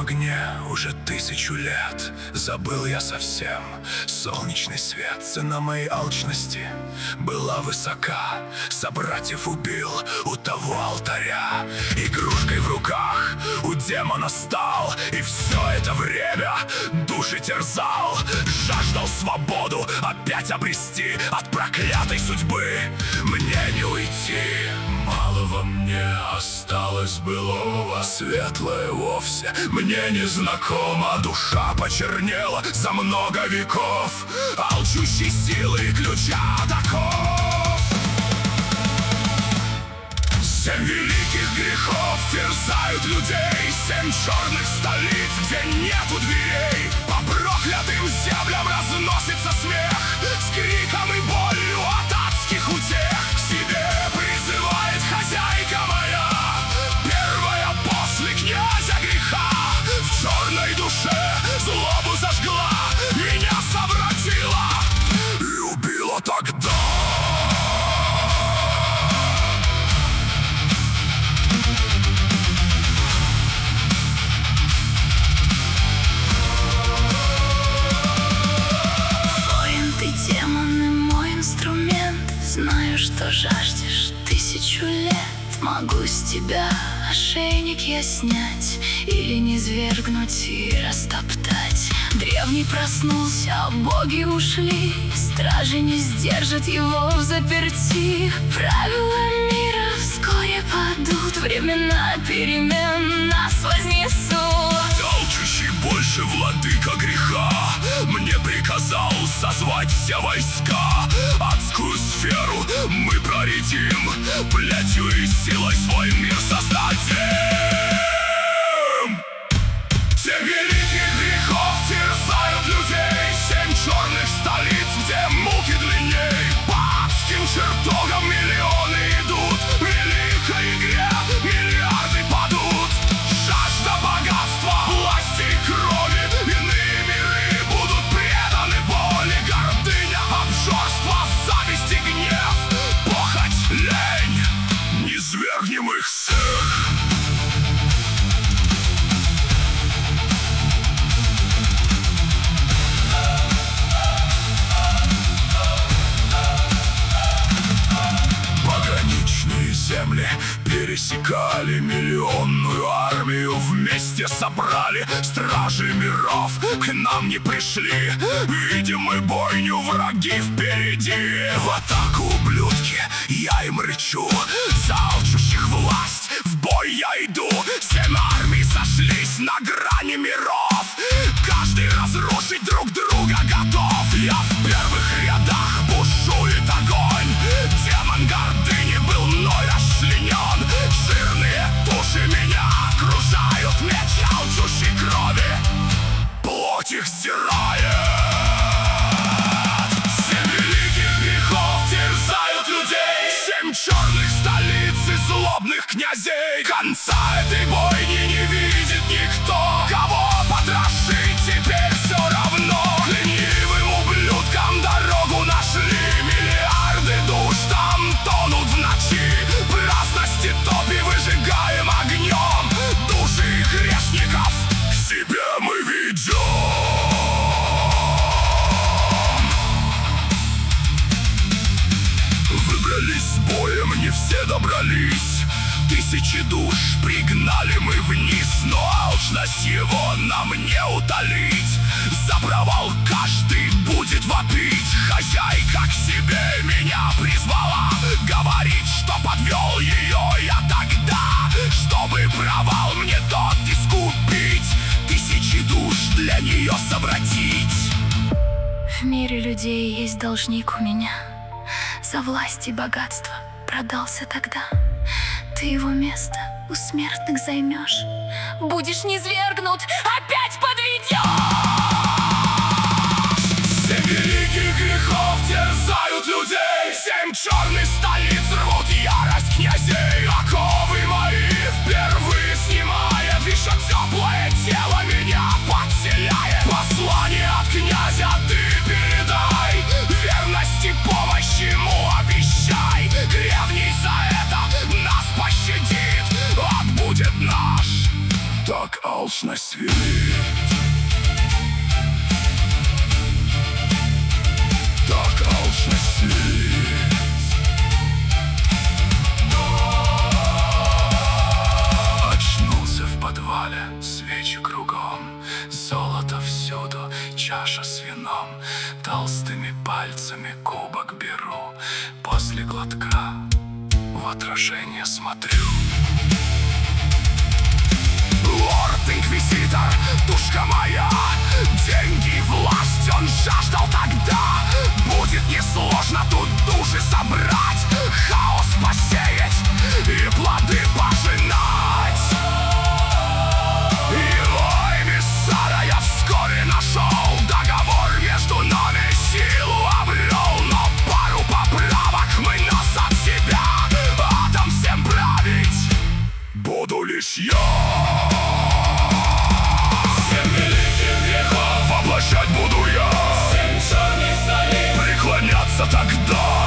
огне уже 1000 лет. Забыл я совсем солнечный свет. Цена моей алчности была высока. Собратьев убил у того алтаря. Игрушкой в руках у демона стал. И все это время души терзал. Жаждал свободу опять обрести. От проклятой судьбы мне не уйти. Мало во мне осталось былого. Светлое вовсе мне не знакомо. Душа почернела за много веков. Алчущей силы ключа таков. 7 великих грехов терзают людей. 7 черных столиц, где нету дверей. По проклятым землям разносится смех. С криком и болью от адских утех. К себе призывает хозяйка моя, первая после князя греха. В черной душе злобу зажгла, меня совратила и убила тогда. Знаю, что жаждешь 1000 лет. Могу с тебя ошейник я снять, или низвергнуть и растоптать. Древний проснулся, боги ушли. Стражи не сдержат его взаперти. Правила мира вскоре падут. Времена перемен нас вознесут. Алчущий больше владыка греха мне приказал созвать все войска. Адскую сферу мы проредим, плетью и силой свой мир создадим. 7 великих грехов терзают людей. 7 черных столиц, где муки длинней. По адским чертогам миллионы идут. В великой игре миллиарды падут. Жажда богатства, власти и крови. Иные миры будут преданы боли. Гордыня, обжорство, зависть и гнев. Похоть, лень, низвергнем их всех. Пограничные земли пересекали, миллионную армию вместе собрали. Стражи миров к нам не пришли. Видим мы бойню, враги впереди. В атаку, ублюдки, я им рычу. За алчущих власть в бой я иду. 7 армий сошлись на грани миров. Каждый разрушить друг друга готов. Я в первых рядах, бушует огонь. Демон гордыни был мной расчленен. Жирные туши меня окружают. Меч алчущей крови плоть их стирает. 7 великих грехов терзают людей. 7 черных столиц и злобных князей. Конца этой бойни не видит никто. Кого потрошить теперь все равно. Ленивым ублюдкам дорогу нашли. Миллиарды душ там тонут в ночи. Праздности топи выжигаем огнем. Души грешников к себе мы ведем. Выбрались с боем, не все добрались. 1000 душ пригнали мы вниз. Но алчность его нам не утолить. За провал каждый будет вопить. Хозяйка к себе меня призвала. Говорит, что подвел ее я тогда. Чтобы провал мне тот искупить. 1000 душ для нее совратить. В мире людей есть должник у меня. За власть и богатство продался тогда. Ты его место у смертных займешь. Будешь низвергнут, опять подведешь. 7 великих грехов терзают людей. 7 черных столиц рвут ярость князей. Оковы мои впервые снимает. Еще теплое тело меня подселяет. Послание от князя ты передай. Верность и помощь ему обещай. Древний за это нас пощадит. Он будет наш Так алчность велит, так алчность велит. Очнулся в подвале, свечи кругом, золото всюду, чаша с вином. Толстыми пальцами кубок беру, после глотка в отражение смотрю. Лорд-инквизитор, душка моя, деньги и власть он жаждал тогда. Будет несложно тут души собрать, хаос посеять и плоды пожинать. Его эмиссара я вскоре нашел, договор между нами силу обрел. Но пару поправок мы нас от себя, а там всем править буду лишь я. Воплощать буду я, преклоняться тогда